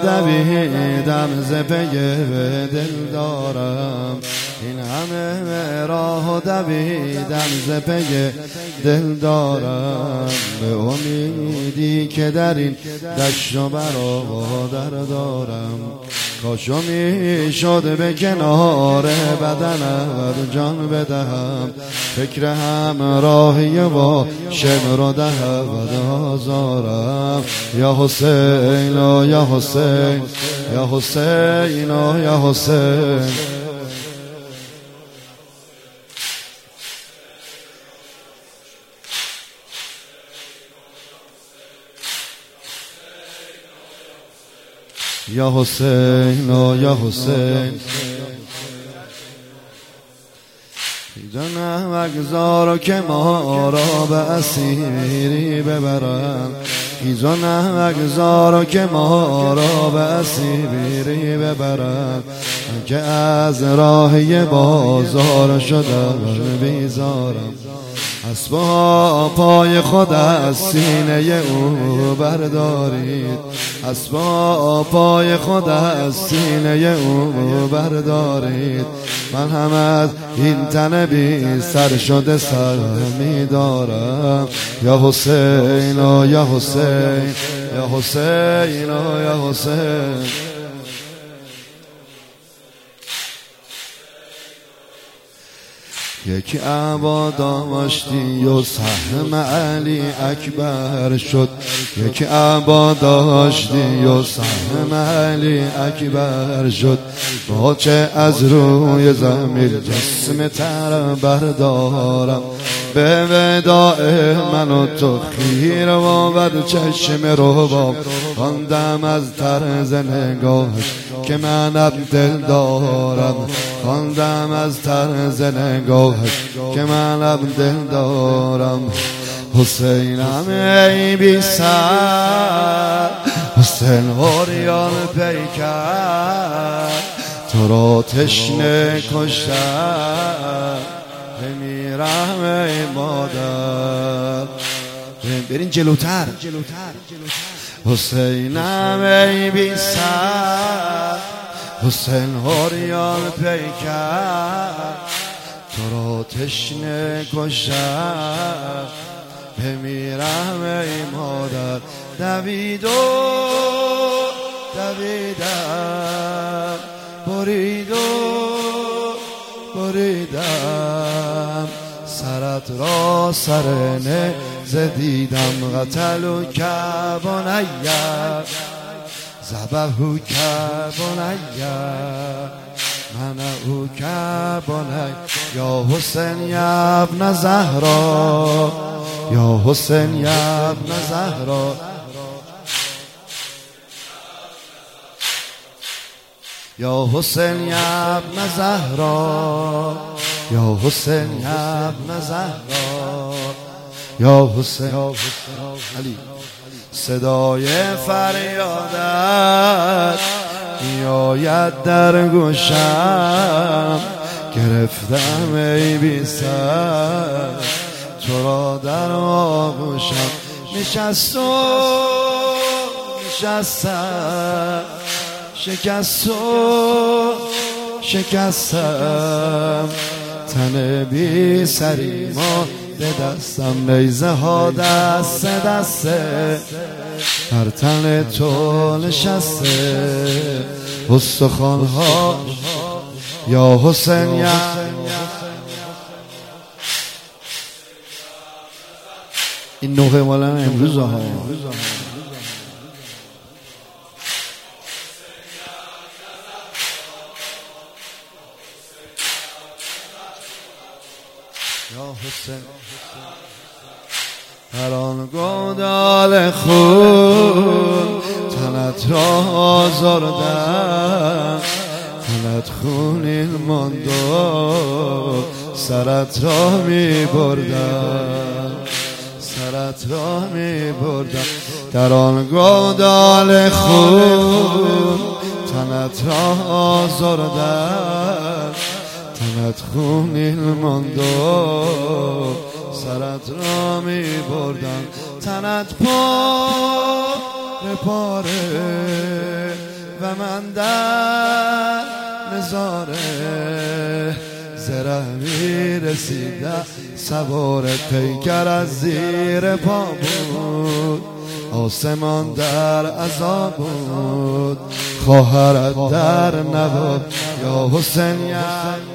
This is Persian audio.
دویدم ز پی دل دارم، این همه راه دویدم ز پی دل دارم، به امیدی که در این دشت و برادر دارم. کاشو میشد به کنار بدنم جان بدهم، فکر همراهی با شمر و دهود آزارم. یا حسین یا حسین یا حسین یا حسین، یا حسین یا حسین. جانم اگذارو که ما را به اسیری ببرن، جانم اگذارو که ما را به اسیری ببرن، که از راهی بازار شدم بیزارم. اسبا پای خود از سینه او بردارید، اسبا پای خود از سینه او بردارید، من هم از این تن بی سر شده سر می دارم. یا حسین یا حسین یا حسین یا حسین. یکی عبا داشتی و سهم علی اکبر شد، یکی عبا داشتی و سهم علی اکبر شد، با چه از روی زمین جسم تر بردارم. به وداع من و تو خیر و بر چشم روبام، خواندم از طرز نگاهش که منم دل دارم، خواندم از طرز نگاهش که منم دل دارم. حسینم ای بی سر، حسین اوریان پیکر، تو را تشنه کشتم بمیرم ای مادر. برین جلوتر. حسینم ای بی سر، حسین اوریان پیکر، تو را تشنه کشتم بمیرم ای مادر. دویدم بریدم سرت را سرنه زدیدم. قتلو که بنیه ذبحو که بنیه من او که بنیه. یا حسین یا ابن زهرا، یا حسین یا ابن زهرا، یا حسین یا ابن زهرا، یا حسین یا ابن زهرا، یا حسین علی. صدای فریادت میآید در گوشم، گرفتم ای بی سر تو را در آغوشم. نشستم شکستم تن بی سری ما به دستم، نیزه ها دست دسته هر تن تو نشسته، استخوان ها. یا حسین یا این نوحه والا امروز ها. یا حسین هر آن گودال خون تنت را آزردم، تنت خونین ماند و سرت را می بردم، سرت را می بردم. در آن گودال خون تنت را آزردم، تنت خونین ماند و سرت را می بردم. تنت پاره پاره و من در نظاره زرمی رسیده سوار پیکر از زیر پا بود آسمان در عذاب بود خواهرت در نبود یا حسین یا